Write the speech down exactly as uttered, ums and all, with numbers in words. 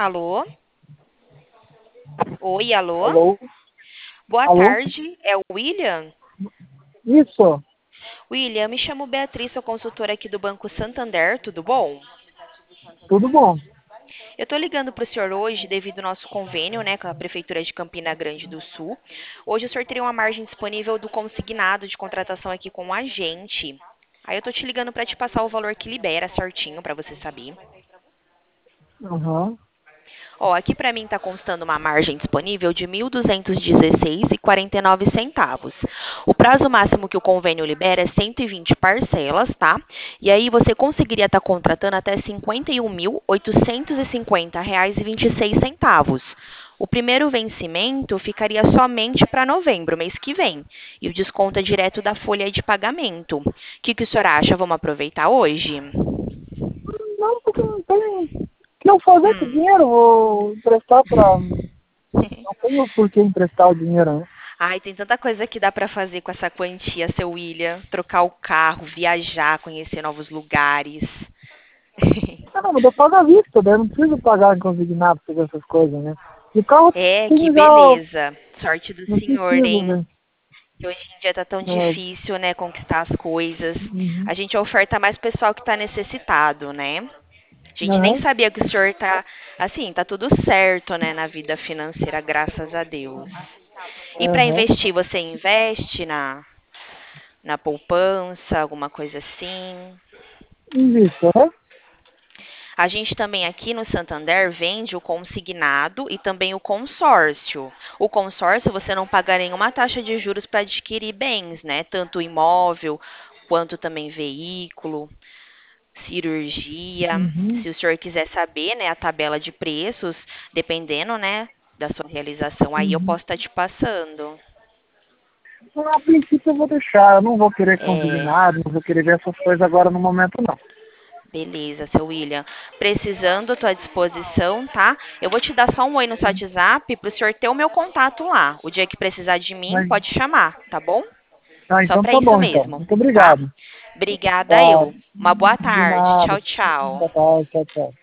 Alô? Oi, alô? Alô? Boa Alô? tarde, é o William? Isso, William, me chamo Beatriz, sou consultora aqui do Banco Santander, tudo bom? tudo bom. Eu estou ligando para o senhor hoje devido ao nosso convênio, né, com a Prefeitura de Campina Grande do Sul. Hoje o senhor teria uma margem disponível do consignado de contratação aqui com a gente. Aí eu tô te ligando para te passar o valor que libera certinho para você saber. Aham, Ó, aqui para mim está constando uma margem disponível de mil duzentos e dezesseis e quarenta e nove centavos. O prazo máximo que o convênio libera é cento e vinte parcelas, tá? E aí você conseguiria estar contratando até cinquenta e um mil oitocentos e cinquenta reais e vinte e seis centavos. O primeiro vencimento ficaria somente para novembro, mês que vem, e o desconto é direto da folha de pagamento. O que, que o senhor acha? Vamos aproveitar hoje? não, porque não tem. O que eu fazer com o Hum. dinheiro? Vou emprestar para. Não tenho por que emprestar o dinheiro, né? Ai, tem tanta coisa que dá pra fazer com essa quantia, seu William. Trocar o carro, viajar, conhecer novos lugares. Ah, não, mas eu pago à vista, daí eu não preciso pagar em consignado para fazer essas coisas, né? E o carro É, que tem já. beleza. Sorte do Não senhor, preciso, hein? né? Que hoje em dia tá tão É, difícil, né, conquistar as coisas. uhum, A gente oferta mais pro pessoal que tá necessitado, né? A gente nem aham, sabia que o senhor tá, assim, tá tudo certo, né, na vida financeira, graças a Deus. E pra aham. investir, você investe na, na poupança, alguma coisa assim? Isso, aham. A gente também aqui no Santander vende o consignado e também o consórcio. O consórcio você não paga nenhuma taxa de juros para adquirir bens, né? Tanto imóvel quanto também veículo, cirurgia. Uhum. Se o senhor quiser saber, né, a tabela de preços, dependendo, né, da sua realização, aí eu Uhum. posso estar te passando. Então, a princípio eu vou deixar, eu não vou querer É, consignado, não vou querer ver essas coisas agora no momento, não. beleza, seu William. Precisando, estou à disposição, tá? Eu vou te dar só um oi no seu WhatsApp para o senhor ter o meu contato lá. O dia que precisar de mim, Mas, pode chamar, tá bom? ah, Só então para tá isso bom, então. mesmo, Muito tá? obrigado. Obrigada Tá, eu. Uma boa de tarde. nada. Tchau, tchau. Boa tarde, tchau, tchau.